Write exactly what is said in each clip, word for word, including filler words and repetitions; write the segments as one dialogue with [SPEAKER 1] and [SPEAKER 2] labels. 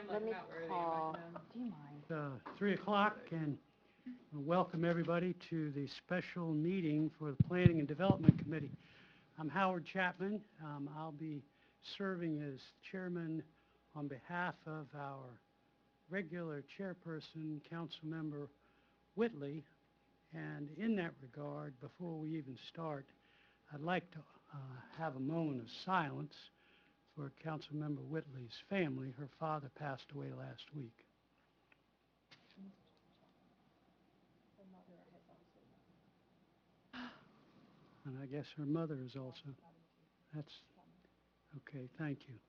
[SPEAKER 1] Let me call. Do you mind?
[SPEAKER 2] uh, three o'clock, and welcome everybody to the special meeting for the Planning and Development Committee. I'm Howard Chapman. Um, I'll be serving as chairman on behalf of our regular chairperson, Councilmember Whitley. And in that regard, before we even start, I'd like to uh, have a moment of silence for Councilmember Whitley's family. Her father passed away last week. And I guess her mother is also. That's okay. Thank you.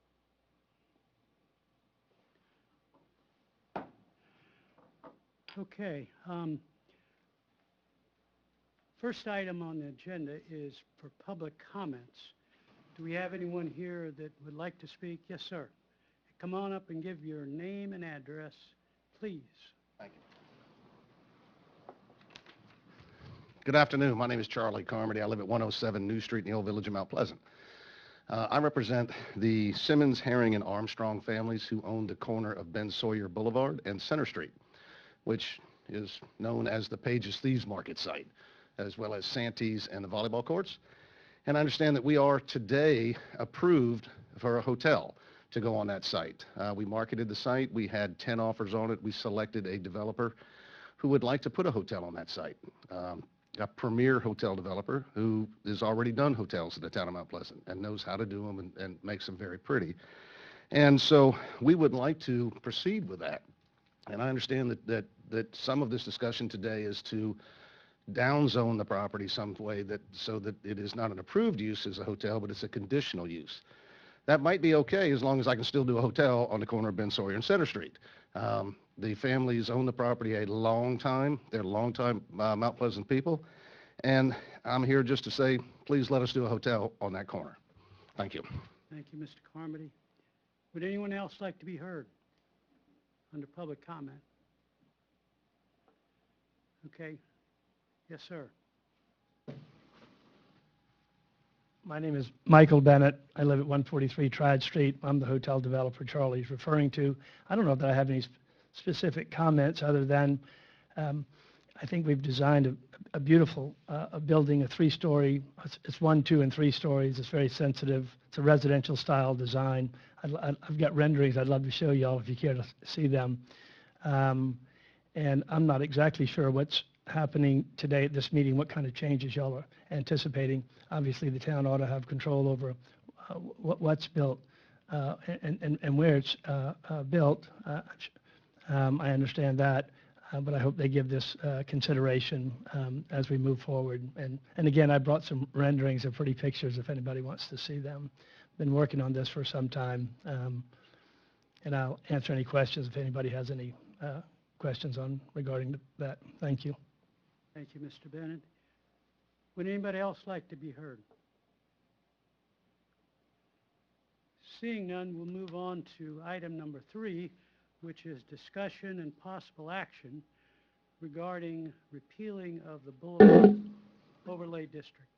[SPEAKER 2] Okay. Um, first item on the agenda is for public comments. Do we have anyone here that would like to speak? Yes, sir. Come on up and give your name and address, please.
[SPEAKER 3] Thank you. Good afternoon. My name is Charlie Carmody. I live at one oh seven New Street in the Old Village of Mount Pleasant. Uh, I represent the Simmons, Herring, and Armstrong families who own the corner of Ben Sawyer Boulevard and Center Street, which is known as the Pages Thieves Market site, as well as Santee's and the volleyball courts. And I understand that we are today approved for a hotel to go on that site. Uh, we marketed the site. We had ten offers on it. We selected a developer who would like to put a hotel on that site. Um, a premier hotel developer who has already done hotels in the town of Mount Pleasant and knows how to do them and, and makes them very pretty. And so we would like to proceed with that. And I understand that, that, that some of this discussion today is to downzone the property some way that so that it is not an approved use as a hotel, but it's a conditional use. That might be okay as long as I can still do a hotel on the corner of Ben Sawyer and Center Street. Um, the families own the property a long time. They're long-time uh, Mount Pleasant people. And I'm here just to say, please let us do a hotel on that corner. Thank you.
[SPEAKER 2] Thank you, Mister Carmody. Would anyone else like to be heard under public comment? Okay. Yes, sir.
[SPEAKER 4] My name is Michael Bennett. I live at one forty-three Trad Street. I'm the hotel developer Charlie's referring to. I don't know that I have any sp- specific comments other than um, I think we've designed a, a beautiful uh, a building, a three-story. It's, it's one, two, and three stories. It's very sensitive. It's a residential style design. I'd, I've got renderings I'd love to show y'all if you care to see them. Um, and I'm not exactly sure what's happening today at this meeting, what kind of changes y'all are anticipating. Obviously, the town ought to have control over uh, what, what's built uh, and, and, and where it's uh, uh, built. Uh, um, I understand that, uh, but I hope they give this uh, consideration um, as we move forward. And, and again, I brought some renderings of pretty pictures if anybody wants to see them. Been working on this for some time, um, and I'll answer any questions if anybody has any uh, questions on regarding that. Thank you.
[SPEAKER 2] Thank you, Mister Bennett. Would anybody else like to be heard? Seeing none, we'll move on to item number three, which is discussion and possible action regarding repealing of the Boulevard Overlay District.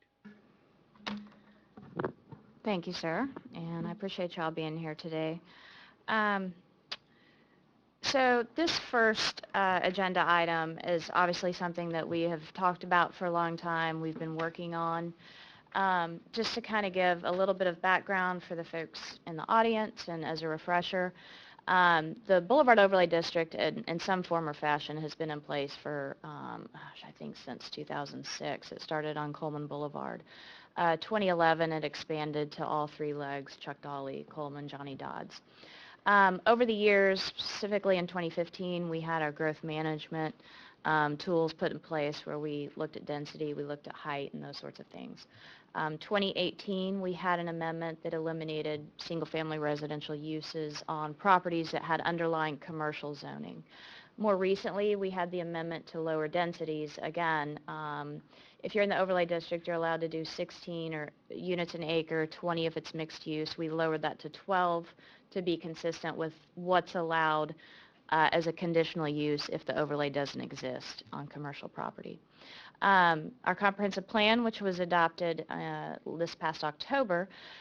[SPEAKER 1] Thank you, sir, and I appreciate y'all being here today. Um, so this first uh, agenda item is obviously something that we have talked about for a long time. We've been working on. Um, just to kind of give a little bit of background for the folks in the audience and as a refresher, um, the Boulevard Overlay District in, in some form or fashion has been in place for, um, gosh, I think since two thousand six. It started on Coleman Boulevard. Uh, twenty eleven, it expanded to all three legs, Chuck Dolly, Coleman, Johnny Dodds. Um, over the years, specifically in twenty fifteen, we had our growth management um, tools put in place where we looked at density, we looked at height, and those sorts of things. Um, twenty eighteen, we had an amendment that eliminated single-family residential uses on properties that had underlying commercial zoning. More recently, we had the amendment to lower densities. Again, um, if you're in the overlay district, you're allowed to do sixteen or units an acre, twenty if it's mixed use. We lowered that to twelve to be consistent with what's allowed uh, as a conditional use if the overlay doesn't exist on commercial property. Um, our comprehensive plan, which was adopted uh, this past October,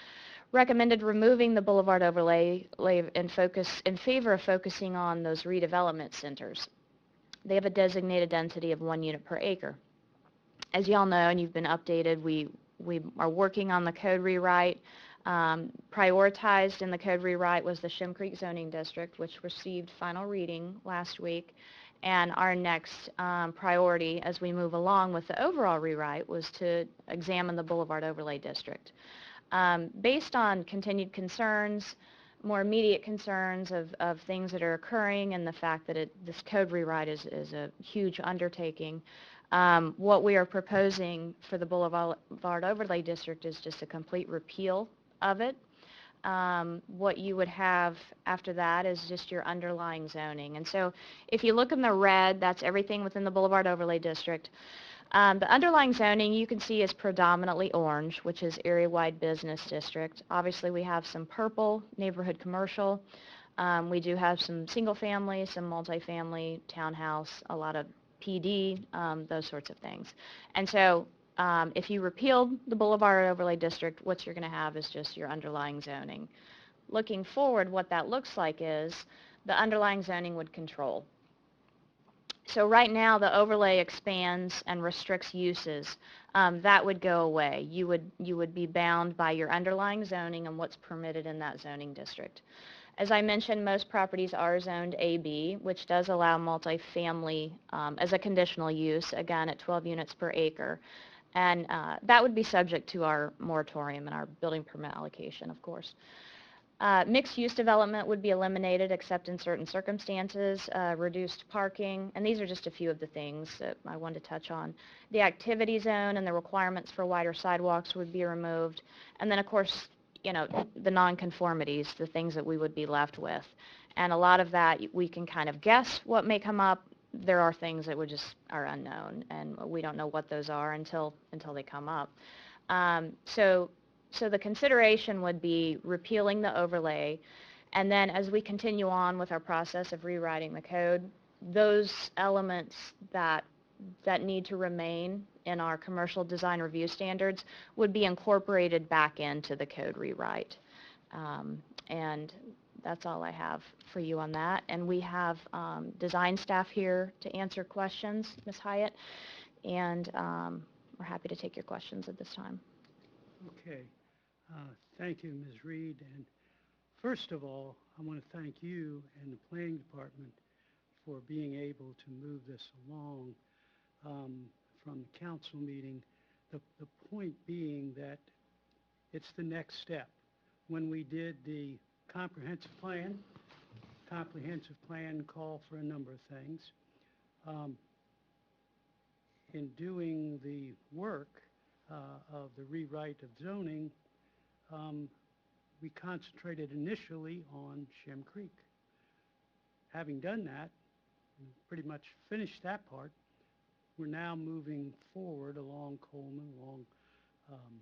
[SPEAKER 1] recommended removing the boulevard overlay lay- and focus in favor of focusing on those redevelopment centers. They have a designated density of one unit per acre. As y'all know, and you've been updated, we we are working on the code rewrite. Um, prioritized in the code rewrite was the Shem Creek zoning district, which received final reading last week. And our next um, priority as we move along with the overall rewrite was to examine the Boulevard Overlay District. Um, based on continued concerns, more immediate concerns of, of things that are occurring and the fact that it, this code rewrite is, is a huge undertaking, um, what we are proposing for the Boulevard Overlay District is just a complete repeal of it. Um, what you would have after that is just your underlying zoning. And so if you look in the red, that's everything within the Boulevard Overlay District. Um, the underlying zoning you can see is predominantly orange, which is area-wide business district. Obviously we have some purple, neighborhood commercial. Um, we do have some single-family, some multifamily, townhouse, a lot of P D, um, those sorts of things. And so Um, if you repealed the Boulevard Overlay District, what you're going to have is just your underlying zoning. Looking forward, what that looks like is the underlying zoning would control. So right now, the overlay expands and restricts uses. Um, that would go away. You would, you would be bound by your underlying zoning and what's permitted in that zoning district. As I mentioned, most properties are zoned A B, which does allow multifamily um, as a conditional use, again, at twelve units per acre. And uh, that would be subject to our moratorium and our building permit allocation, of course. Uh, mixed-use development would be eliminated except in certain circumstances, uh, reduced parking, and these are just a few of the things that I wanted to touch on. The activity zone and the requirements for wider sidewalks would be removed. And then, of course, you know, the nonconformities, the things that we would be left with. And a lot of that, we can kind of guess what may come up. There are things that would just are unknown, and we don't know what those are until until they come up. Um, so, so the consideration would be repealing the overlay, and then as we continue on with our process of rewriting the code, those elements that that need to remain in our commercial design review standards would be incorporated back into the code rewrite. Um, and that's all I have for you on that. And we have um, design staff here to answer questions, Miz Hyatt, and um, we're happy to take your questions at this time.
[SPEAKER 2] Okay. Uh, Thank you, Miz Reed. And first of all, I want to thank you and the planning department for being able to move this along um, from the council meeting. The, the point being that it's the next step. When we did the comprehensive plan, comprehensive plan called for a number of things. Um, in doing the work uh, of the rewrite of zoning, um, we concentrated initially on Shem Creek. Having done that, pretty much finished that part, we're now moving forward along Coleman, along um,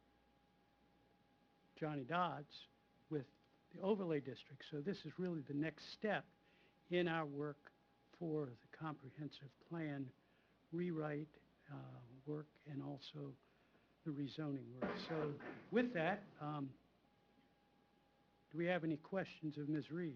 [SPEAKER 2] Johnny Dodds with the overlay district. So this is really the next step in our work for the comprehensive plan rewrite uh, work and also the rezoning work. So with that, um, do we have any questions of Miz Reed?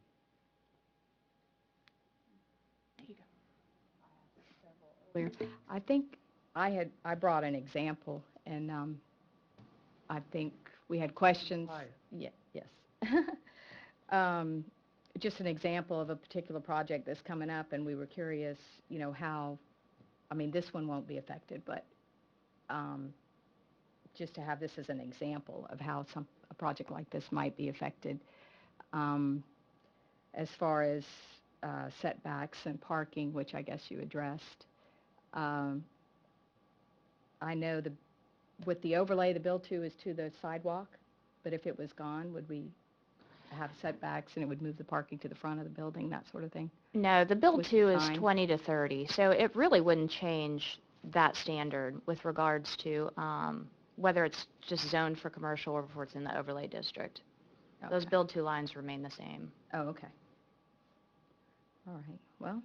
[SPEAKER 5] I think I had, I brought an example, and um, I think we had questions.
[SPEAKER 2] Hi.
[SPEAKER 5] Yeah, yes. um, just an example of a particular project that's coming up, and we were curious, you know, how, I mean, this one won't be affected, but um, just to have this as an example of how some, a project like this might be affected. Um, as far as uh, setbacks and parking, which I guess you addressed. Um, I know the, with the overlay, the build to is to the sidewalk, but if it was gone, would we have setbacks and it would move the parking to the front of the building, that sort of thing?
[SPEAKER 1] No, the build
[SPEAKER 5] With
[SPEAKER 1] to is
[SPEAKER 5] design?
[SPEAKER 1] twenty to thirty, so it really wouldn't change that standard with regards to um, whether it's just zoned for commercial or if it's in the overlay district. Those
[SPEAKER 5] Okay.
[SPEAKER 1] build to lines remain the same.
[SPEAKER 5] Oh, okay. All right, well,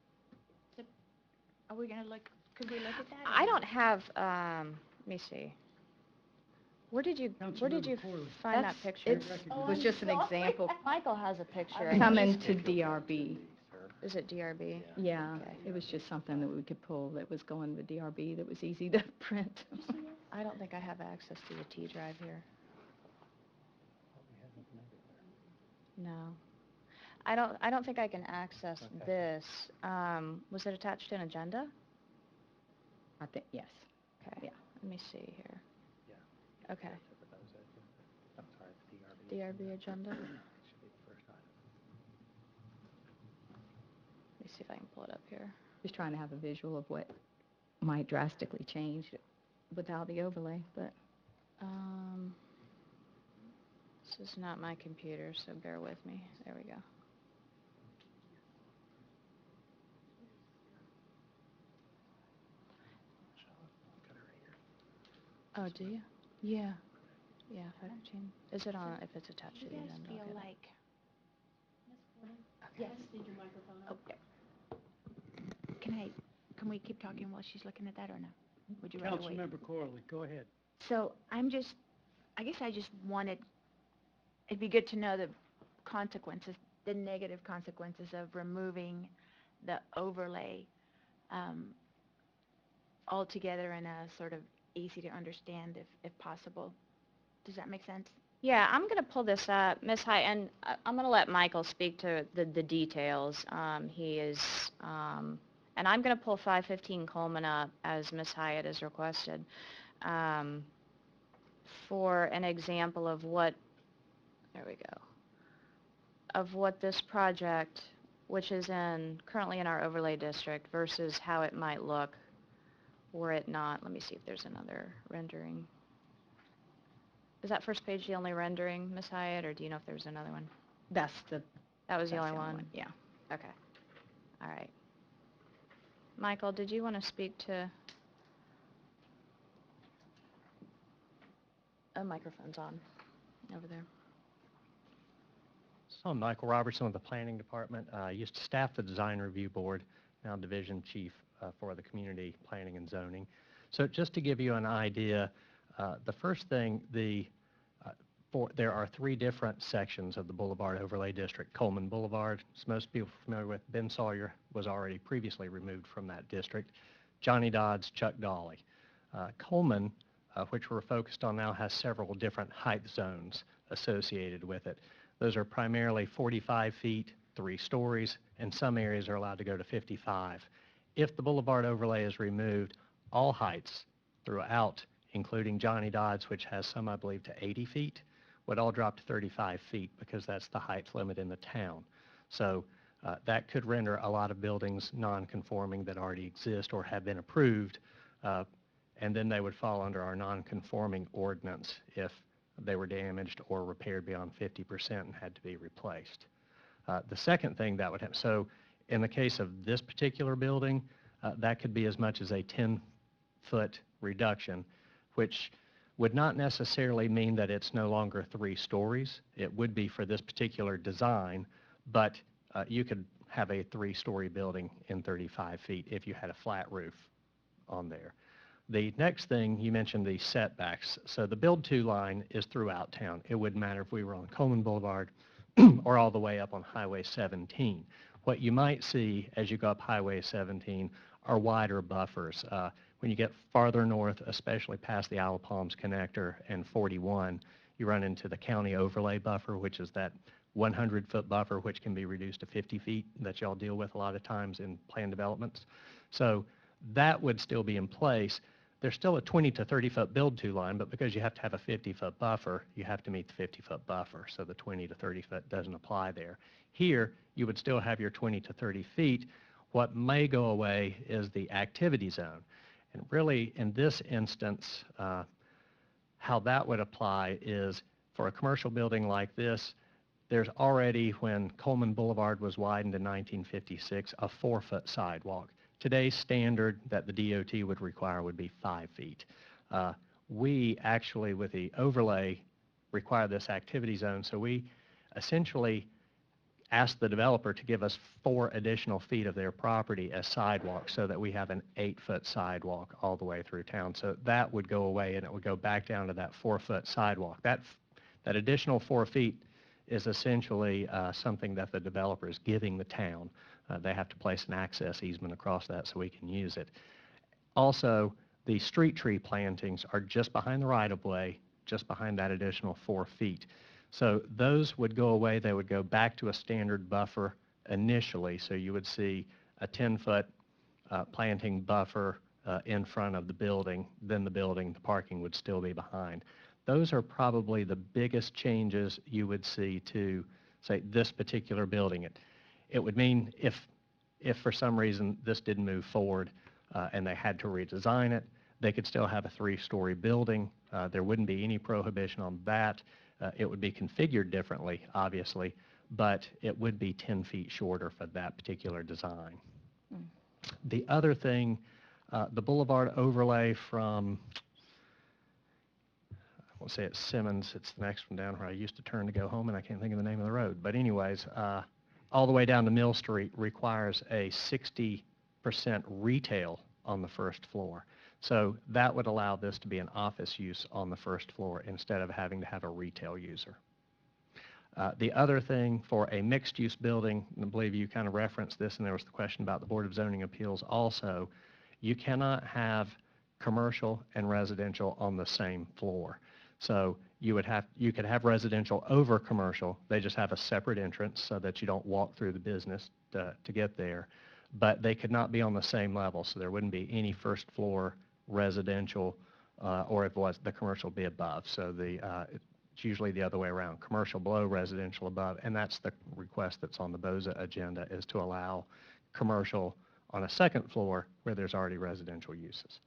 [SPEAKER 6] Are we gonna look, could we look at that? or
[SPEAKER 1] I
[SPEAKER 6] no?
[SPEAKER 1] don't have, um, let me see. Where did you, where did
[SPEAKER 2] Councilmember
[SPEAKER 1] you
[SPEAKER 2] Corley.
[SPEAKER 1] find that
[SPEAKER 5] That's-
[SPEAKER 1] picture?
[SPEAKER 5] it's- It was just an example.
[SPEAKER 1] Michael has a picture. and
[SPEAKER 5] Coming
[SPEAKER 1] he's-
[SPEAKER 5] to D R B.
[SPEAKER 1] Is it D R B?
[SPEAKER 5] Yeah,
[SPEAKER 1] Okay.
[SPEAKER 5] it was just something that we could pull that was going with D R B that was easy to print.
[SPEAKER 1] I don't think I have access to the T drive here. No. I don't, I don't think I can access this. Um, was it attached to an agenda?
[SPEAKER 5] I think, yes.
[SPEAKER 1] Okay.
[SPEAKER 5] Yeah.
[SPEAKER 1] Let me see here. Okay. D R B agenda. Let me see if I can pull it up here.
[SPEAKER 5] Just trying to have a visual of what might drastically change without the overlay, but
[SPEAKER 1] Um, this is not my computer, so bear with me. There we go. Oh, do you? Yeah. Yeah, five fifteen. Is it on, if it's attached to the agenda?
[SPEAKER 6] You guys feel
[SPEAKER 1] okay.
[SPEAKER 6] like,
[SPEAKER 1] Okay.
[SPEAKER 6] okay. Can I, can we keep talking while she's looking at that, or no? Would you rather wait?
[SPEAKER 2] Councilmember Corley, go ahead.
[SPEAKER 6] So I'm just, I guess I just wanted, it'd be good to know the consequences, the negative consequences of removing the overlay um, altogether in a sort of easy to understand if, if possible. Does that make sense?
[SPEAKER 1] Yeah, I'm going to pull this up, Miz High, and I- I'm going to let Michael speak to the, the details. Um, he is, um, and I'm going to pull five fifteen Coleman up as Miz Hyatt has requested, um, for an example of what, there we go, of what this project, which is in, currently in our overlay district, versus how it might look were it not. Let me see if there's another rendering. Is that first page the only rendering, Miz Hyatt, or do you know if there's another one?
[SPEAKER 5] that's the,
[SPEAKER 1] That was the
[SPEAKER 5] that's
[SPEAKER 1] only one?
[SPEAKER 5] Yeah.
[SPEAKER 1] Okay. All right. Michael, did you want to speak to? A microphone's on over there.
[SPEAKER 7] So I'm Michael Robertson with the Planning Department. Uh, I used to staff the Design Review Board, now Division Chief uh, for the Community Planning and Zoning. So just to give you an idea, uh, the first thing, the uh, for, there are three different sections of the Boulevard Overlay District. Coleman Boulevard, as most people are familiar with, Ben Sawyer was already previously removed from that district. Johnny Dodds, Chuck Dolly. Uh, Coleman, uh, which we're focused on now, has several different height zones associated with it. Those are primarily forty-five feet, three stories, and some areas are allowed to go to fifty-five. If the boulevard overlay is removed, all heights throughout, including Johnny Dodds, which has some, I believe, to eighty feet, would all drop to thirty-five feet because that's the height limit in the town. So uh, that could render a lot of buildings non-conforming that already exist or have been approved, uh, and then they would fall under our non-conforming ordinance if they were damaged or repaired beyond fifty percent and had to be replaced. Uh, the second thing that would happen, so in the case of this particular building, uh, that could be as much as a ten-foot reduction, which would not necessarily mean that it's no longer three stories. It would be for this particular design, but uh, you could have a three-story building in thirty-five feet if you had a flat roof on there. The next thing, you mentioned the setbacks. So the build to line is throughout town. It wouldn't matter if we were on Coleman Boulevard or all the way up on Highway seventeen. What you might see as you go up Highway seventeen are wider buffers. Uh, when you get farther north, especially past the Isle of Palms connector and forty-one, you run into the county overlay buffer, which is that one hundred foot buffer, which can be reduced to fifty feet that y'all deal with a lot of times in plan developments. So that would still be in place. There's still a twenty to thirty foot build to line, but because you have to have a fifty foot buffer, you have to meet the fifty foot buffer, so the twenty to thirty foot doesn't apply there. Here, you would still have your twenty to thirty feet. What may go away is the activity zone. And really, in this instance, uh, how that would apply is for a commercial building like this, there's already, when Coleman Boulevard was widened in nineteen fifty-six, a four foot sidewalk. Today's standard that the D O T would require would be five feet. Uh, we actually, with the overlay, require this activity zone, so we essentially asked the developer to give us four additional feet of their property as sidewalk so that we have an eight-foot sidewalk all the way through town. So that would go away, and it would go back down to that four-foot sidewalk. That, that additional four feet is essentially uh, something that the developer is giving the town. Uh, they have to place an access easement across that so we can use it. Also, the street tree plantings are just behind the right-of-way, just behind that additional four feet. So those would go away. They would go back to a standard buffer initially. So you would see a ten-foot uh, planting buffer uh, in front of the building. Then the building, the parking would still be behind. Those are probably the biggest changes you would see to, say, this particular building. It, it would mean if, if for some reason this didn't move forward uh, and they had to redesign it, they could still have a three-story building. Uh, there wouldn't be any prohibition on that. Uh, it would be configured differently, obviously, but it would be ten feet shorter for that particular design.
[SPEAKER 5] Mm.
[SPEAKER 7] The other thing, uh, the boulevard overlay from, I won't say it's Simmons, it's the next one down where I used to turn to go home, and I can't think of the name of the road. But anyways, uh, all the way down to Mill Street requires a sixty percent retail on the first floor. So that would allow this to be an office use on the first floor instead of having to have a retail user. Uh, the other thing for a mixed-use building, and I believe you kind of referenced this, and there was the question about the Board of Zoning Appeals also, you cannot have commercial and residential on the same floor. So you would have, you could have residential over commercial. They just have a separate entrance so that you don't walk through the business to, to get there. But they could not be on the same level, so there wouldn't be any first floor residential, uh, or if it was, the commercial be above. So the, uh, it's usually the other way around, commercial below, residential above, and that's the request that's on the BOZA agenda, is to allow commercial on a second floor where there's already residential uses.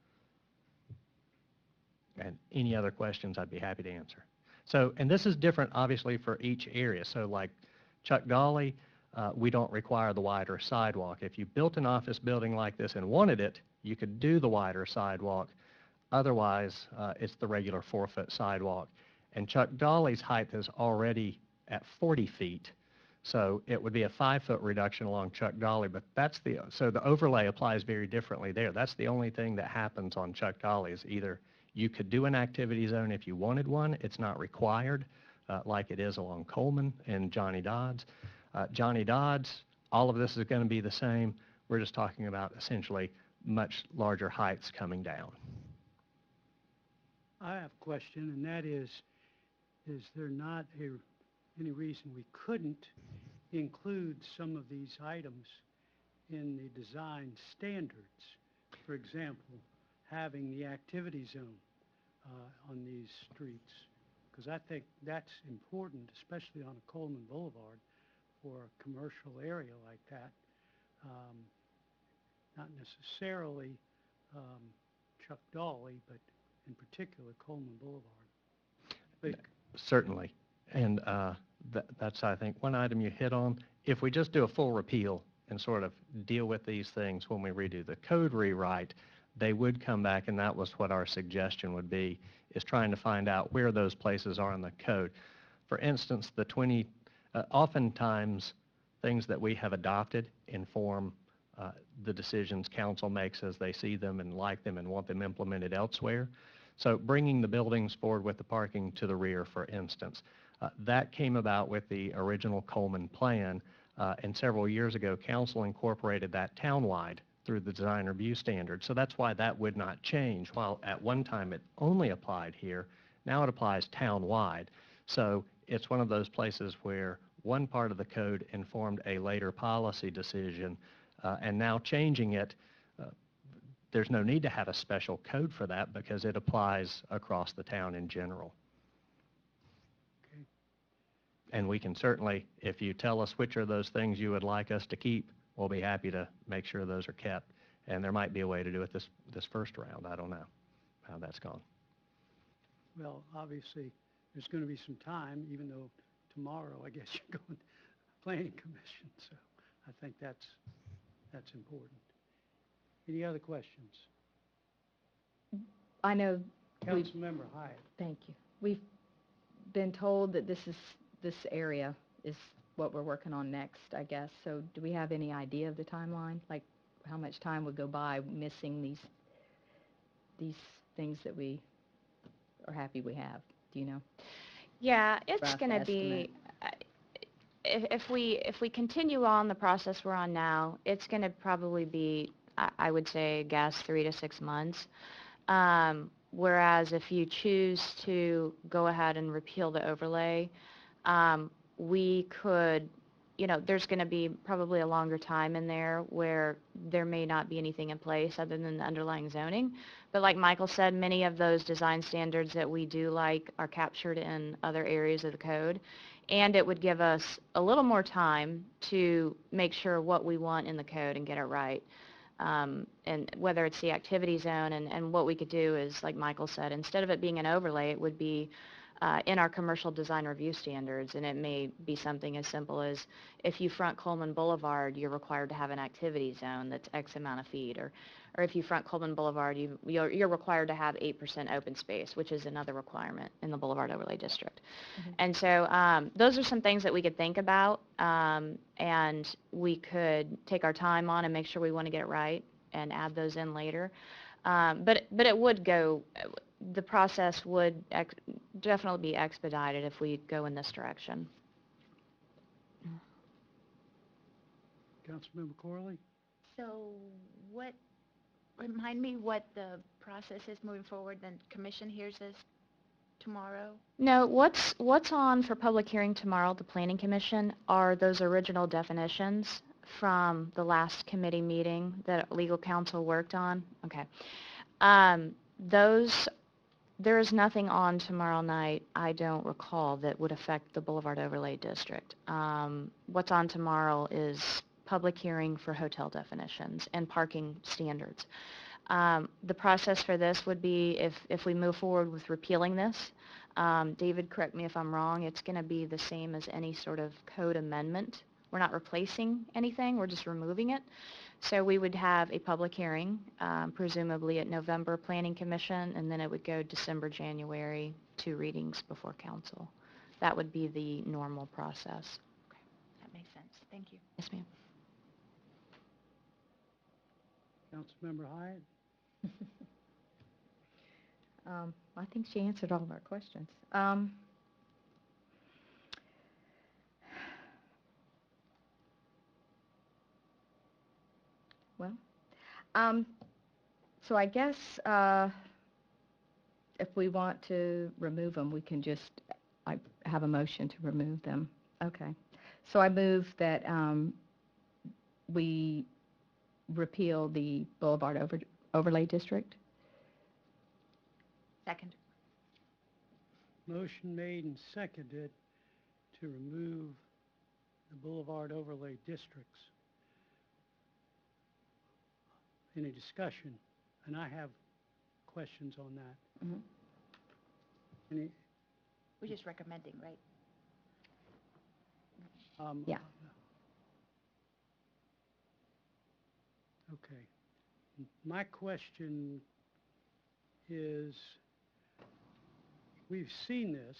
[SPEAKER 7] And any other questions, I'd be happy to answer. So, and this is different, obviously, for each area. So like Chuck Dolly, uh, we don't require the wider sidewalk. If you built an office building like this and wanted it, you could do the wider sidewalk. Otherwise, uh, it's the regular four-foot sidewalk. And Chuck Dolly's height is already at forty feet. So it would be a five-foot reduction along Chuck Dolly, but that's the, so the overlay applies very differently there. That's the only thing that happens on Chuck Dolly is either you could do an activity zone if you wanted one. It's not required, uh, like it is along Coleman and Johnny Dodds. Uh, Johnny Dodds, all of this is going to be the same. We're just talking about essentially much larger heights coming down.
[SPEAKER 2] I have a question, and that is, is there not a, any reason we couldn't include some of these items in the design standards? For example, having the activity zone uh, on these streets, because I think that's important, especially on a Coleman Boulevard, for a commercial area like that. Um, not necessarily um, Chuck Dolly, but in particular Coleman Boulevard. But
[SPEAKER 7] Certainly. And uh, th that's, I think, one item you hit on. If we just do a full repeal and sort of deal with these things when we redo the code rewrite, they would come back, and that was what our suggestion would be, is trying to find out where those places are in the code. For instance, the twenty, uh, oftentimes things that we have adopted inform uh, the decisions council makes as they see them and like them and want them implemented elsewhere. So bringing the buildings forward with the parking to the rear, for instance, uh, that came about with the original Coleman plan, uh, and several years ago, council incorporated that townwide through the design review standard. So that's why that would not change. While at one time it only applied here, now it applies townwide. So it's one of those places where one part of the code informed a later policy decision, uh, and now changing it, uh, there's no need to have a special code for that because it applies across the town in general.
[SPEAKER 2] Okay.
[SPEAKER 7] And we can certainly, if you tell us which are those things you would like us to keep, we'll be happy to make sure those are kept. And there might be a way to do it this, this first round. I don't know how that's gone.
[SPEAKER 2] well, obviously, there's going to be some time, even though tomorrow, I guess, you're going to the Planning Commission. So I think that's, that's important. Any other questions?
[SPEAKER 5] I know, we've,
[SPEAKER 2] Councilmember Hyatt.
[SPEAKER 5] thank you. We've been told that this is, this area is what we're working on next, I guess. So do we have any idea of the timeline? Like, how much time would go by missing these, these things that we are happy we have? Do you know?
[SPEAKER 1] Yeah, it's
[SPEAKER 5] Rough
[SPEAKER 1] going to
[SPEAKER 5] estimate.
[SPEAKER 1] be, uh, if, if we, if we continue on the process we're on now, it's going to probably be, I, I would say, guess, three to six months. Um, whereas if you choose to go ahead and repeal the overlay, um, we could, you know, there's going to be probably a longer time in there where there may not be anything in place other than the underlying zoning. But like Michael said, many of those design standards that we do like are captured in other areas of the code. And it would give us a little more time to make sure what we want in the code and get it right. Um, and whether it's the activity zone, and, and what we could do is, like Michael said, instead of it being an overlay, it would be uh, in our commercial design review standards, and it may be something as simple as if you front Coleman Boulevard, you're required to have an activity zone that's X amount of feet, or, or if you front Coleman Boulevard, you, you're, you're required to have eight percent open space, which is another requirement in the Boulevard Overlay District.
[SPEAKER 5] Mm-hmm.
[SPEAKER 1] And so um, those are some things that we could think about, um, and we could take our time on and make sure we want to get it right and add those in later. Um, but but it would go, the process would ex- definitely be expedited if we go in this direction.
[SPEAKER 2] Councilmember Corley?
[SPEAKER 6] So what, remind me what the process is moving forward, then commission hears this tomorrow?
[SPEAKER 1] No, what's what's on for public hearing tomorrow at the Planning Commission are those original definitions from the last committee meeting that legal counsel worked on. Okay. Um, those, there is nothing on tomorrow night, I don't recall, that would affect the Boulevard Overlay District. Um, what's on tomorrow is public hearing for hotel definitions and parking standards. Um, the process for this would be, if, if we move forward with repealing this, um, David, correct me if I'm wrong, it's going to be the same as any sort of code amendment. We're not replacing anything, we're just removing it. So we would have a public hearing, um, presumably at November Planning Commission, and then it would go December, January, two readings before council. That would be the normal process.
[SPEAKER 6] That makes sense. Thank you.
[SPEAKER 1] Yes, ma'am.
[SPEAKER 2] Councilmember Hyatt?
[SPEAKER 5] Um, I think she answered all of our questions. Um, well, um, so I guess uh, if we want to remove them, we can just, I have a motion to remove them. Okay. So I move that um, we repeal the Boulevard over, Overlay District.
[SPEAKER 6] Second.
[SPEAKER 2] Motion made and seconded to remove the Boulevard Overlay Districts. Any discussion? And I have questions on that.
[SPEAKER 5] Mhm.
[SPEAKER 2] Any,
[SPEAKER 6] We're just recommending, right?
[SPEAKER 2] um,
[SPEAKER 5] Yeah.
[SPEAKER 2] Okay. My question is, we've seen this.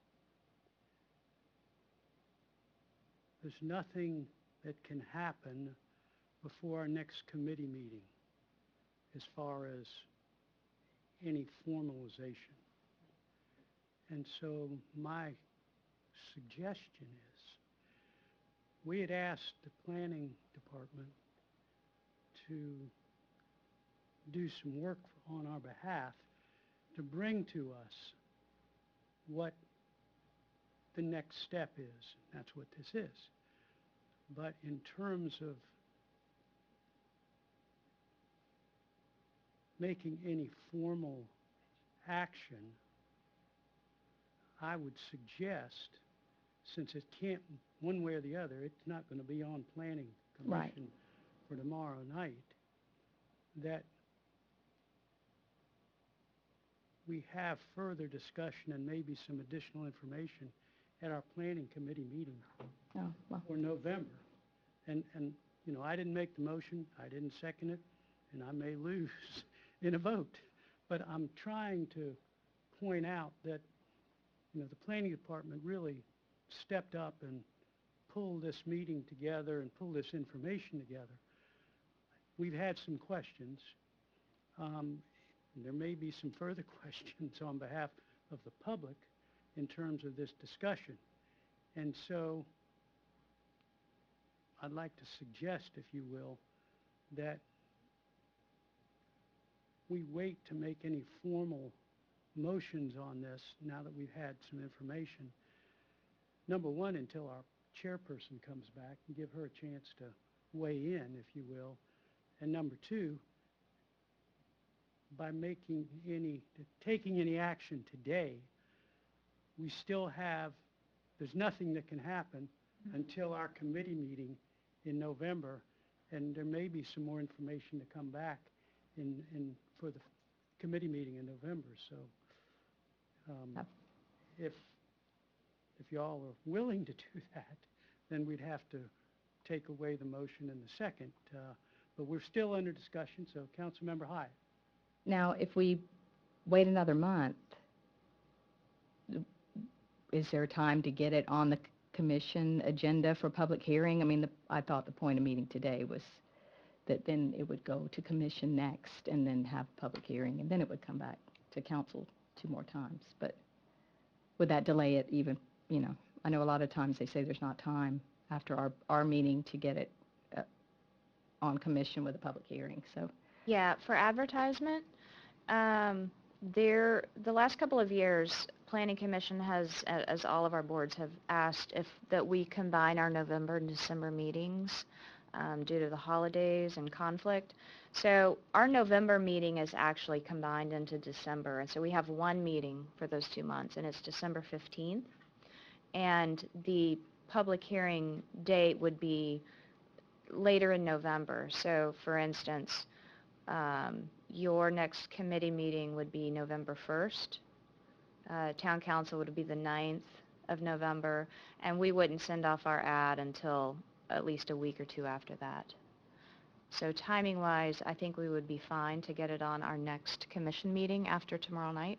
[SPEAKER 2] There's nothing that can happen before our next committee meeting as far as any formalization. And so my suggestion is, we had asked the planning department to do some work on our behalf to bring to us what the next step is. That's what this is. But in terms of making any formal action, I would suggest, since it can't, one way or the other, it's not going to be on Planning
[SPEAKER 5] Right.
[SPEAKER 2] Commission for tomorrow night, that we have further discussion and maybe some additional information at our Planning Committee meeting
[SPEAKER 5] Oh, well,
[SPEAKER 2] for November. And, and, you know, I didn't make the motion, I didn't second it, and I may lose in a vote. But I'm trying to point out that, you know, the Planning Department really stepped up and pull this meeting together and pull this information together, we've had some questions. Um, and there may be some further questions on behalf of the public in terms of this discussion. And so I'd like to suggest, if you will, that we wait to make any formal motions on this now that we've had some information. Number one, until our chairperson comes back and give her a chance to weigh in, if you will. And number two, by making any, taking any action today, we still have, there's nothing that can happen until our committee meeting in November, and there may be some more information to come back in, in, for the committee meeting in November. So um,
[SPEAKER 5] Yep.
[SPEAKER 2] if, if y'all are willing to do that, then we'd have to take away the motion in the second. Uh, but we're still under discussion, so Councilmember Hyatt.
[SPEAKER 5] Now, if we wait another month, is there time to get it on the c- commission agenda for public hearing? I mean, the, I thought the point of meeting today was that then it would go to commission next and then have a public hearing, and then it would come back to council two more times. But would that delay it even, you know? I know a lot of times they say there's not time after our, our meeting to get it uh, on commission with a public hearing, so.
[SPEAKER 1] Yeah, for advertisement, um, there, the last couple of years, Planning Commission has, a- as all of our boards have asked, if, that we combine our November and December meetings um, due to the holidays and conflict. So our November meeting is actually combined into December, and so we have one meeting for those two months, and it's December fifteenth. And the public hearing date would be later in November. So, for instance, um, your next committee meeting would be November first. Uh, Town council would be the ninth of November, and we wouldn't send off our ad until at least a week or two after that. So timing-wise, I think we would be fine to get it on our next commission meeting after tomorrow night.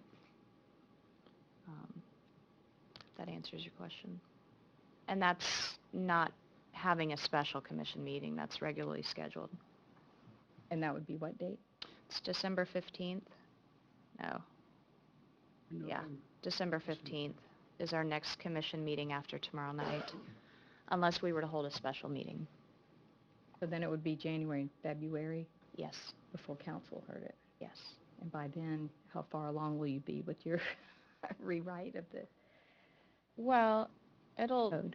[SPEAKER 1] Um, if that answers your question. And that's not having a special commission meeting, that's regularly scheduled.
[SPEAKER 5] And that would be what date?
[SPEAKER 1] It's December fifteenth. No, Yeah.
[SPEAKER 2] November.
[SPEAKER 1] December fifteenth is our next commission meeting after tomorrow night, unless we were to hold a special meeting.
[SPEAKER 5] So then it would be January and February
[SPEAKER 1] Yes,
[SPEAKER 5] before council heard it.
[SPEAKER 1] yes.
[SPEAKER 5] And by then, how far along will you be with your rewrite of the
[SPEAKER 1] Well, it'll,
[SPEAKER 5] code?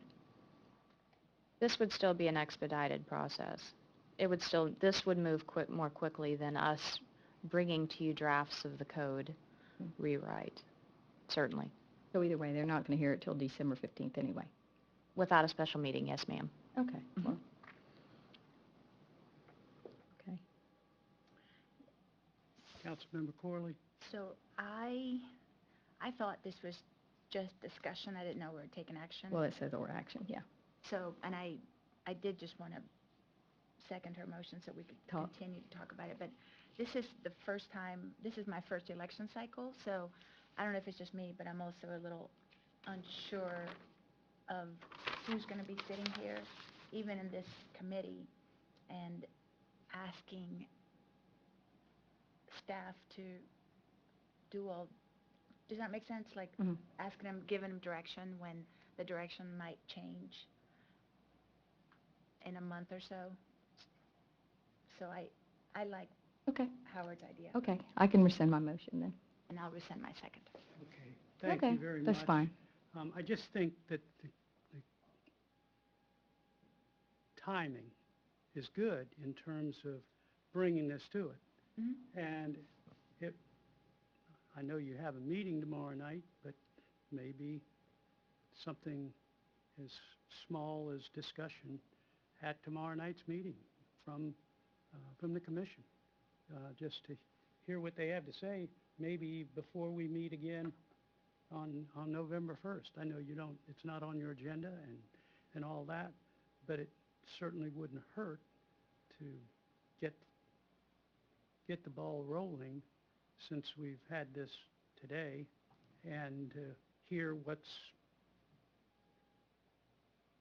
[SPEAKER 1] this would still be an expedited process. It would still, this would move quick, more quickly than us bringing to you drafts of the code
[SPEAKER 5] Hmm.
[SPEAKER 1] rewrite, certainly.
[SPEAKER 5] So either way, they're not going to hear it till December fifteenth anyway.
[SPEAKER 1] Without a special meeting, yes, ma'am.
[SPEAKER 5] Okay,
[SPEAKER 1] Mhm.
[SPEAKER 5] well. Okay.
[SPEAKER 2] Councilmember Corley?
[SPEAKER 6] So I, I thought this was just discussion. I didn't know we were taking action.
[SPEAKER 5] Well, it says or action, yeah.
[SPEAKER 6] So, and I, I did just want to second her motion so we could
[SPEAKER 5] Talk.
[SPEAKER 6] continue to talk about it. But this is the first time, this is my first election cycle, so I don't know if it's just me, but I'm also a little unsure of who's going to be sitting here, even in this committee, and asking staff to do all, does that make sense? Like,
[SPEAKER 5] Mhm.
[SPEAKER 6] asking them, giving them direction when the direction might change in a month or so. So I, I like
[SPEAKER 5] Okay,
[SPEAKER 6] Howard's idea.
[SPEAKER 5] okay. I can rescind my motion then.
[SPEAKER 6] And I'll rescind my second.
[SPEAKER 2] Okay, thank
[SPEAKER 5] Okay,
[SPEAKER 2] you very much.
[SPEAKER 5] that's fine.
[SPEAKER 2] Um, I just think that the, the timing is good in terms of bringing this to it.
[SPEAKER 6] Mhm.
[SPEAKER 2] And it, I know you have a meeting tomorrow night, but maybe something as small as discussion at tomorrow night's meeting from, uh, from the commission, uh, just to hear what they have to say, maybe before we meet again on, on November first. I know you don't, it's not on your agenda and, and all that, but it certainly wouldn't hurt to get, get the ball rolling since we've had this today and uh, hear what's,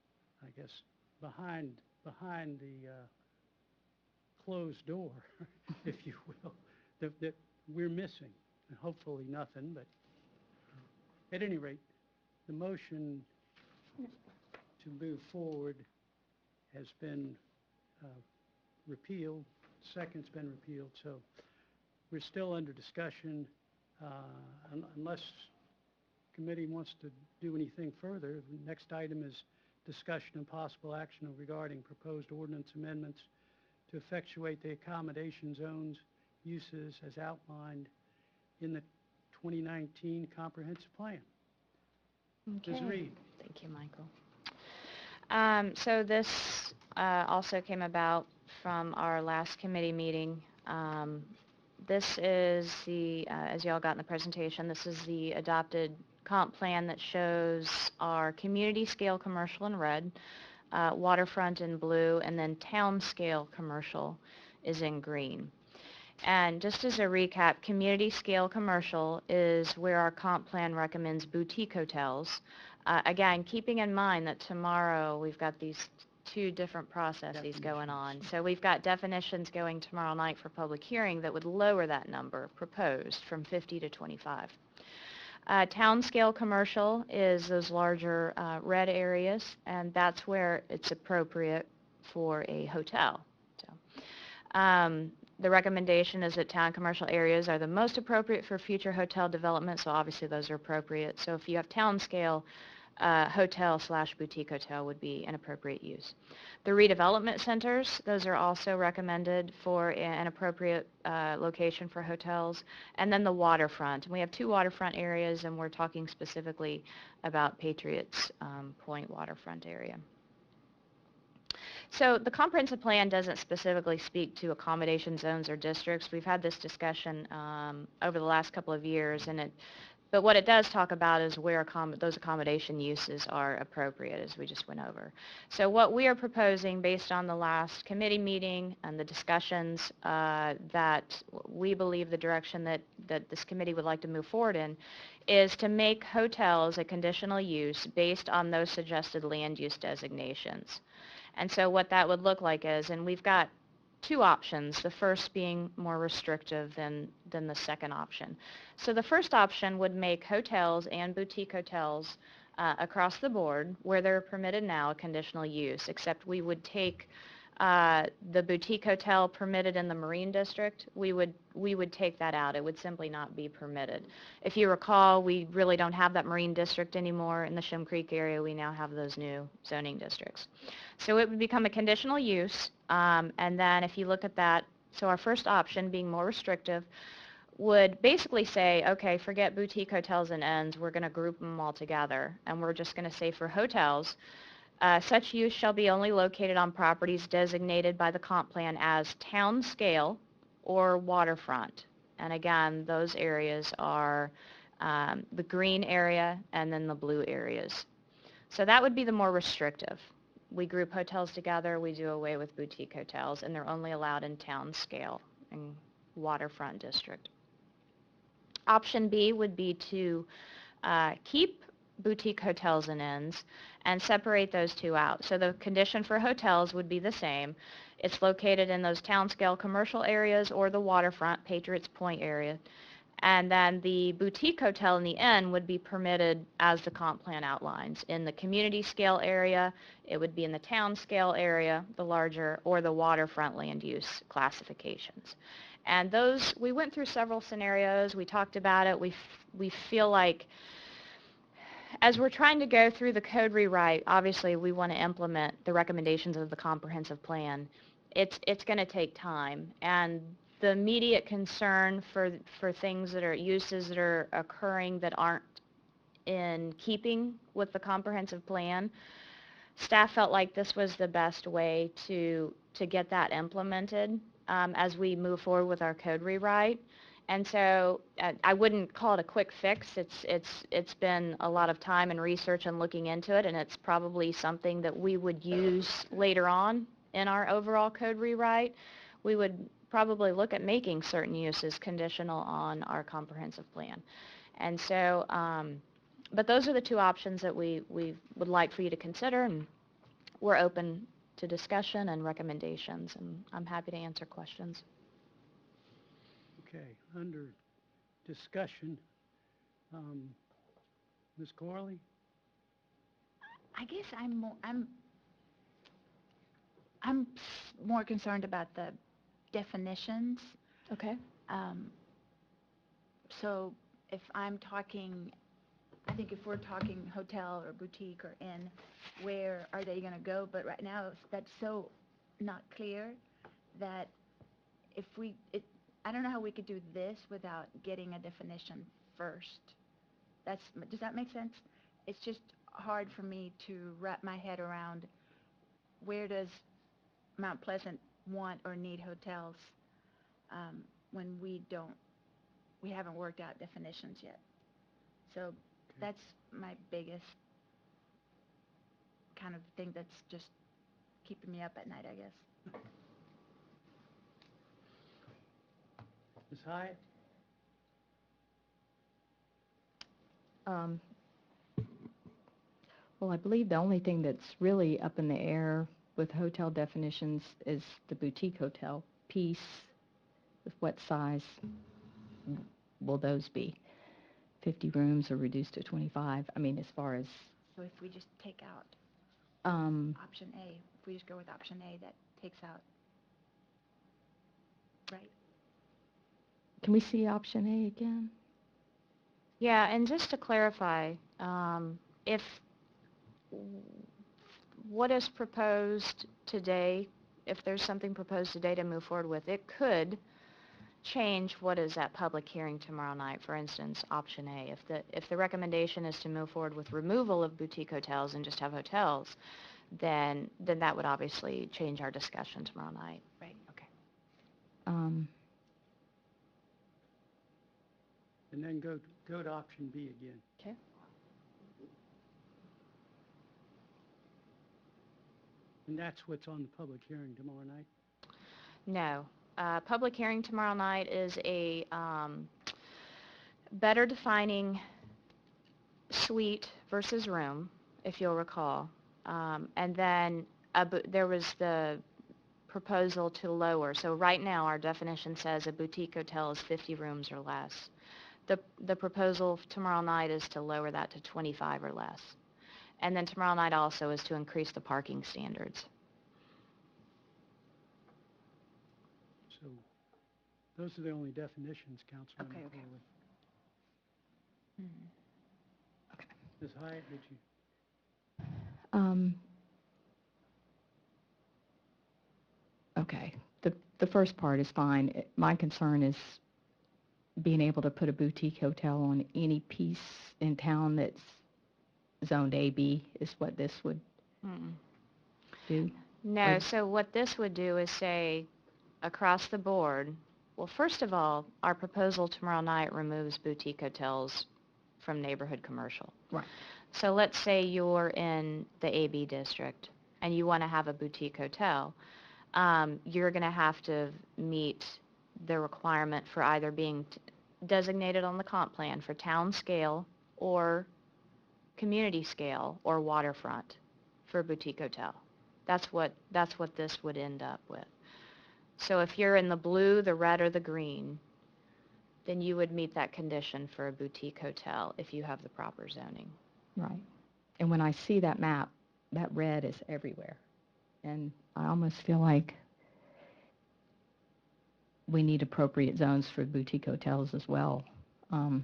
[SPEAKER 2] I guess, behind, behind the uh, closed door, if you will, that, that we're missing. And hopefully nothing, but uh, at any rate, the motion to move forward has been uh, repealed, second's been repealed, so we're still under discussion. Uh, un- Unless committee wants to do anything further, the next item is discussion and possible action regarding proposed ordinance amendments to effectuate the accommodation zones uses as outlined in the twenty nineteen comprehensive plan. Miz
[SPEAKER 1] Okay.
[SPEAKER 2] Reed.
[SPEAKER 1] Thank you, Michael. Um, so this uh, also came about from our last committee meeting. Um, this is the, uh, as y'all got in the presentation, this is the adopted comp plan that shows our community scale commercial in red, uh, waterfront in blue, and then town scale commercial is in green. And just as a recap, community scale commercial is where our comp plan recommends boutique hotels. Uh, again, keeping in mind that tomorrow we've got these two different processes going on.
[SPEAKER 2] Definitions.
[SPEAKER 1] So we've got definitions going tomorrow night for public hearing that would lower that number proposed from fifty to twenty-five. Uh, town scale commercial is those larger uh, red areas, and that's where it's appropriate for a hotel. So, um, the recommendation is that town commercial areas are the most appropriate for future hotel development, so obviously those are appropriate. So if you have town scale, uh, hotel slash boutique hotel would be an appropriate use. The redevelopment centers, those are also recommended for an appropriate uh, location for hotels. And then the waterfront. And we have two waterfront areas, and we're talking specifically about Patriots um, Point waterfront area. So the comprehensive plan doesn't specifically speak to accommodation zones or districts. We've had this discussion um, over the last couple of years, and it, but what it does talk about is where accom- those accommodation uses are appropriate, as we just went over. So what we are proposing, based on the last committee meeting and the discussions, uh, that we believe the direction that, that this committee would like to move forward in, is to make hotels a conditional use based on those suggested land use designations. And so what that would look like is, and we've got two options, the first being more restrictive than, than the second option. So the first option would make hotels and boutique hotels uh, across the board, where they're permitted now, a conditional use, except we would take uh, the boutique hotel permitted in the Marine District, we would, we would take that out. It would simply not be permitted. If you recall, we really don't have that Marine District anymore in the Shim Creek area. We now have those new zoning districts. So it would become a conditional use, um, and then if you look at that, so our first option, being more restrictive, would basically say, okay, forget boutique hotels and inns, we're going to group them all together, and we're just going to say for hotels, uh, such use shall be only located on properties designated by the comp plan as town scale or waterfront. And again, those areas are um, the green area and then the blue areas. So that would be the more restrictive. We group hotels together, we do away with boutique hotels, and they're only allowed in town scale and waterfront district. Option B would be to uh, keep boutique hotels and inns and separate those two out. So the condition for hotels would be the same. It's located in those town scale commercial areas or the waterfront, Patriots Point area. And then the boutique hotel and the inn would be permitted as the comp plan outlines. In the community scale area, it would be in the town scale area, the larger, or the waterfront land use classifications. And those, we went through several scenarios, we talked about it, we, f- we feel like as we're trying to go through the code rewrite, obviously we want to implement the recommendations of the comprehensive plan. It's, it's going to take time, and the immediate concern for, for things that are, uses that are occurring that aren't in keeping with the comprehensive plan, staff felt like this was the best way to, to get that implemented um, as we move forward with our code rewrite. And so uh, I wouldn't call it a quick fix. It's, it's, it's been a lot of time and research and looking into it, and it's probably something that we would use later on in our overall code rewrite. We would probably look at making certain uses conditional on our comprehensive plan. And so, um, but those are the two options that we, we would like for you to consider, and we're open to discussion and recommendations, and I'm happy to answer questions.
[SPEAKER 2] Okay, under discussion, um, Miz Corley?
[SPEAKER 6] I guess I'm more, I'm, I'm s- more concerned about the definitions.
[SPEAKER 1] Okay.
[SPEAKER 6] Um, so if I'm talking, I think if we're talking hotel or boutique or inn, where are they gonna go? But right now, it's- that's so not clear that if we, it, I don't know how we could do this without getting a definition first. That's, does that make sense? It's just hard for me to wrap my head around where does Mount Pleasant want or need hotels, um, when we don't, we haven't worked out definitions yet. So that's my biggest kind of thing that's just keeping me up at night, I guess.
[SPEAKER 2] Miz Hyatt?
[SPEAKER 5] Um, Well, I believe the only thing that's really up in the air with hotel definitions is the boutique hotel piece. With what size will those be? fifty rooms or reduced to twenty-five? I mean, as far as,
[SPEAKER 6] So if we just take out
[SPEAKER 5] um,
[SPEAKER 6] option A, if we just go with option A, that takes out, right?
[SPEAKER 5] can we see option A again?
[SPEAKER 1] Yeah, and just to clarify, um, if what is proposed today, if there's something proposed today to move forward with, it could change what is at public hearing tomorrow night. For instance, option A. If the if the recommendation is to move forward with removal of boutique hotels and just have hotels, then then that would obviously change our discussion tomorrow night.
[SPEAKER 6] Right.
[SPEAKER 1] Okay.
[SPEAKER 5] Um,
[SPEAKER 2] And then go, go to option B again.
[SPEAKER 1] Okay.
[SPEAKER 2] And that's what's on the public hearing tomorrow night?
[SPEAKER 1] No. Uh, public hearing tomorrow night is a um, better defining suite versus room, if you'll recall. Um, and then a, bu- there was the proposal to lower. So right now, our definition says a boutique hotel is fifty rooms or less. The, the proposal tomorrow night is to lower that to twenty-five or less. And then tomorrow night also is to increase the parking standards.
[SPEAKER 2] So those are the only definitions, Councilmember
[SPEAKER 6] Okay, okay.
[SPEAKER 2] Corley.
[SPEAKER 6] Mhm.
[SPEAKER 2] Miz Hyatt, did you?
[SPEAKER 5] um, okay, the, the first part is fine. It- My concern is being able to put a boutique hotel on any piece in town that's zoned A B is what this would
[SPEAKER 1] Mm-mm.
[SPEAKER 5] do.
[SPEAKER 1] No,
[SPEAKER 5] Or-
[SPEAKER 1] so what this would do is say, across the board, well, first of all, our proposal tomorrow night removes boutique hotels from neighborhood commercial.
[SPEAKER 5] Right.
[SPEAKER 1] So let's say you're in the A B district and you want to have a boutique hotel. Um, you're going to have to meet the requirement for either being t- designated on the comp plan for town scale or community scale or waterfront for a boutique hotel. That's what, that's what this would end up with. So if you're in the blue, the red, or the green, then you would meet that condition for a boutique hotel if you have the proper zoning.
[SPEAKER 5] Right. And when I see that map, that red is everywhere. And I almost feel like we need appropriate zones for boutique hotels as well. Um,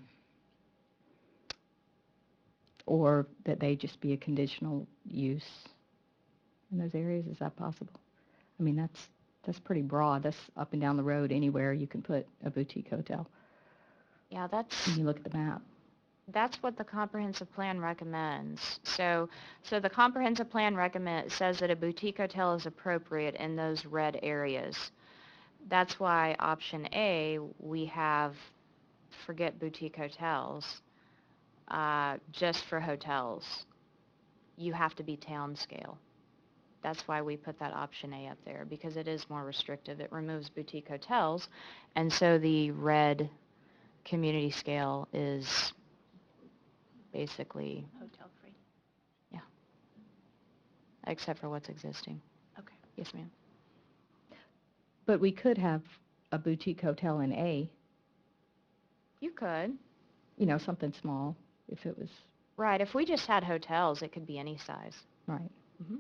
[SPEAKER 5] or that they just be a conditional use in those areas. Is that possible? I mean, that's, that's pretty broad. That's up and down the road anywhere you can put a boutique hotel
[SPEAKER 1] Yeah, that's,
[SPEAKER 5] when you look at the map.
[SPEAKER 1] that's what the comprehensive plan recommends. So, so the comprehensive plan recommend, says that a boutique hotel is appropriate in those red areas. That's why option A, we have forget boutique hotels, uh, just for hotels. You have to be town scale. That's why we put that option A up there, because it is more restrictive. It removes boutique hotels, and so the red community scale is basically,
[SPEAKER 6] Hotel free.
[SPEAKER 1] yeah. except for what's existing.
[SPEAKER 6] Okay.
[SPEAKER 1] Yes, ma'am.
[SPEAKER 5] But we could have a boutique hotel in A,
[SPEAKER 1] You could.
[SPEAKER 5] you know, something small, if it was,
[SPEAKER 1] Right, if we just had hotels, it could be any size.
[SPEAKER 5] right.
[SPEAKER 1] Mhm.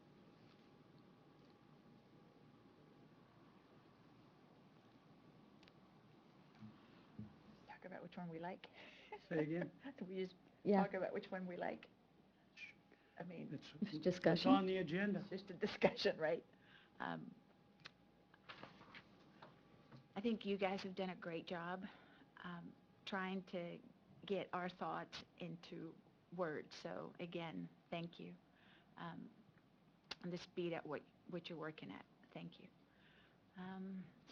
[SPEAKER 6] Talk about which one we like.
[SPEAKER 2] Say again?
[SPEAKER 6] We just
[SPEAKER 5] Yeah,
[SPEAKER 6] talk about which one we like. I mean,
[SPEAKER 2] It's,
[SPEAKER 5] It's
[SPEAKER 2] it's
[SPEAKER 5] discussion.
[SPEAKER 2] on the agenda.
[SPEAKER 6] it's just a discussion, right? Um, I think you guys have done a great job um, trying to get our thoughts into words. So again, thank you. Um, and the speed at what, what you're working at. Thank you. Um,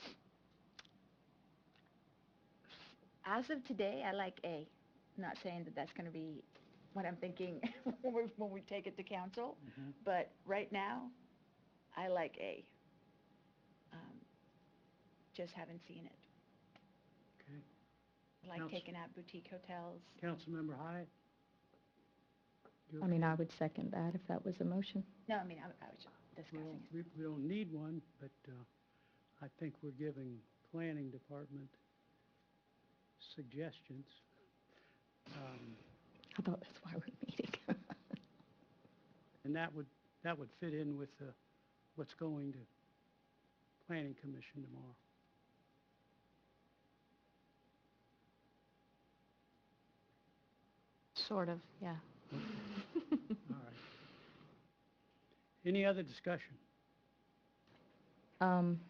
[SPEAKER 6] as of today, I like A. Not saying that that's going to be what I'm thinking when we, when we take it to council,
[SPEAKER 2] Mhm.
[SPEAKER 6] but right now, I like A. Um, just haven't seen it.
[SPEAKER 2] Okay.
[SPEAKER 6] I like
[SPEAKER 2] Counsel-
[SPEAKER 6] taking out boutique hotels.
[SPEAKER 2] Councilmember Hyatt? You
[SPEAKER 5] I mean,
[SPEAKER 2] okay?
[SPEAKER 5] I would second that if that was a motion.
[SPEAKER 6] No, I mean, I, I was just
[SPEAKER 2] Well,
[SPEAKER 6] discussing it.
[SPEAKER 2] we, we don't need one, but, uh, I think we're giving planning department suggestions. Um,
[SPEAKER 5] I thought that's why we're meeting.
[SPEAKER 2] and that would, that would fit in with, uh, what's going to planning commission tomorrow.
[SPEAKER 1] Sort of, yeah.
[SPEAKER 2] All right. Any other discussion?
[SPEAKER 5] Um,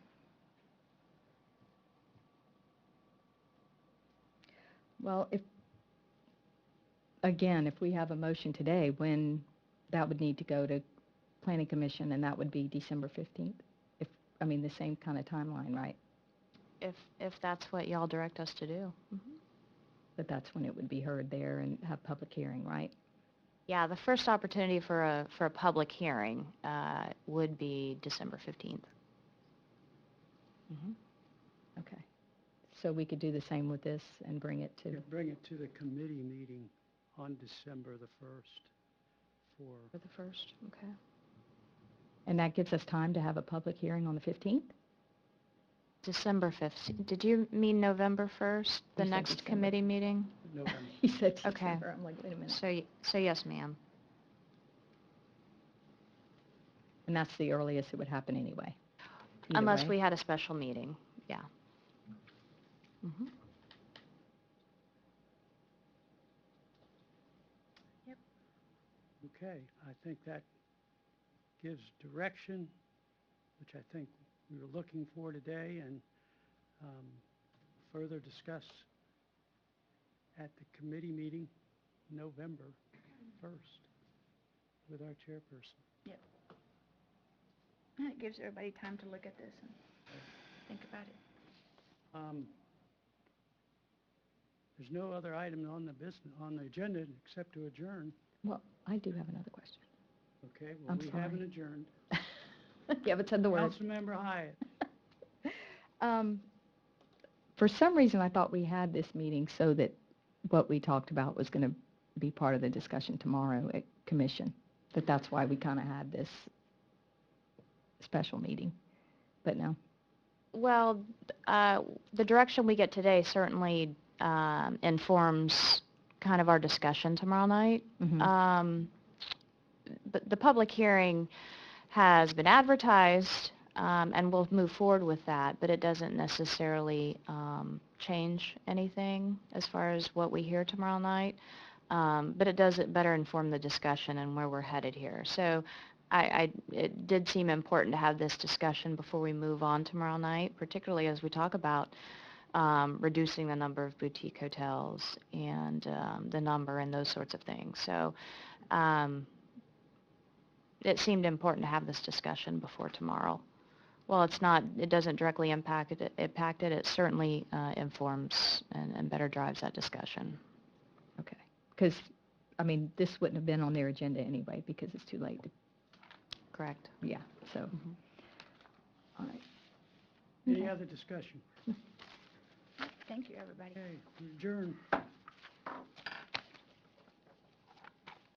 [SPEAKER 5] Well, if, again, if we have a motion today, when that would need to go to planning commission, and that would be December fifteenth? If, I mean, the same kind of timeline, right?
[SPEAKER 1] If, if that's what y'all direct us to do. Mhm.
[SPEAKER 5] But that's when it would be heard there and have public hearing, right?
[SPEAKER 1] Yeah, the first opportunity for a, for a public hearing uh, would be December fifteenth. Mhm.
[SPEAKER 5] Okay. So we could do the same with this and bring it to,
[SPEAKER 2] Yeah, bring it to the committee meeting on December the first for,
[SPEAKER 1] For the first, okay.
[SPEAKER 5] and that gives us time to have a public hearing on the fifteenth?
[SPEAKER 1] December fifteenth. Did you mean November first, the
[SPEAKER 5] You said
[SPEAKER 1] next
[SPEAKER 5] December.
[SPEAKER 1] committee meeting?
[SPEAKER 2] November.
[SPEAKER 5] He said
[SPEAKER 1] Okay.
[SPEAKER 5] December. I'm like, wait a minute.
[SPEAKER 1] So, y- so yes, ma'am.
[SPEAKER 5] And that's the earliest it would happen anyway? Either
[SPEAKER 1] Unless
[SPEAKER 5] way?
[SPEAKER 1] we had a special meeting, yeah. Mhm.
[SPEAKER 2] Okay, I think that gives direction, which I think we were looking for today, and um, further discuss at the committee meeting November first with our chairperson.
[SPEAKER 6] And it gives everybody time to look at this and think about it.
[SPEAKER 2] Um, There's no other item on the business, on the agenda except to adjourn.
[SPEAKER 5] Well, I do have another question.
[SPEAKER 2] Okay, well,
[SPEAKER 5] I'm
[SPEAKER 2] we
[SPEAKER 5] sorry.
[SPEAKER 2] haven't adjourned.
[SPEAKER 5] You haven't said the word.
[SPEAKER 2] Councilmember Hyatt.
[SPEAKER 5] Um, For some reason, I thought we had this meeting so that what we talked about was going to be part of the discussion tomorrow at commission, that that's why we kind of had this special meeting, but no.
[SPEAKER 1] Well, uh, the direction we get today certainly um, informs kind of our discussion tomorrow night.
[SPEAKER 5] Mhm.
[SPEAKER 1] Um, The, the public hearing has been advertised, um, and we'll move forward with that, but it doesn't necessarily um, change anything as far as what we hear tomorrow night. Um, But it does it better inform the discussion and where we're headed here. So I, I, it did seem important to have this discussion before we move on tomorrow night, particularly as we talk about um, reducing the number of boutique hotels and um, the number and those sorts of things. So um, it seemed important to have this discussion before tomorrow. Well, it's not, it doesn't directly impact it, impact it, it certainly uh, informs and, and better drives that discussion.
[SPEAKER 5] Okay. Because, I mean, this wouldn't have been on their agenda anyway because it's too late. to-
[SPEAKER 1] Correct.
[SPEAKER 5] Yeah, so,
[SPEAKER 1] Mhm.
[SPEAKER 5] all right.
[SPEAKER 2] Any
[SPEAKER 5] Okay.
[SPEAKER 2] other discussion?
[SPEAKER 6] Thank you, everybody.
[SPEAKER 2] Okay, we adjourn.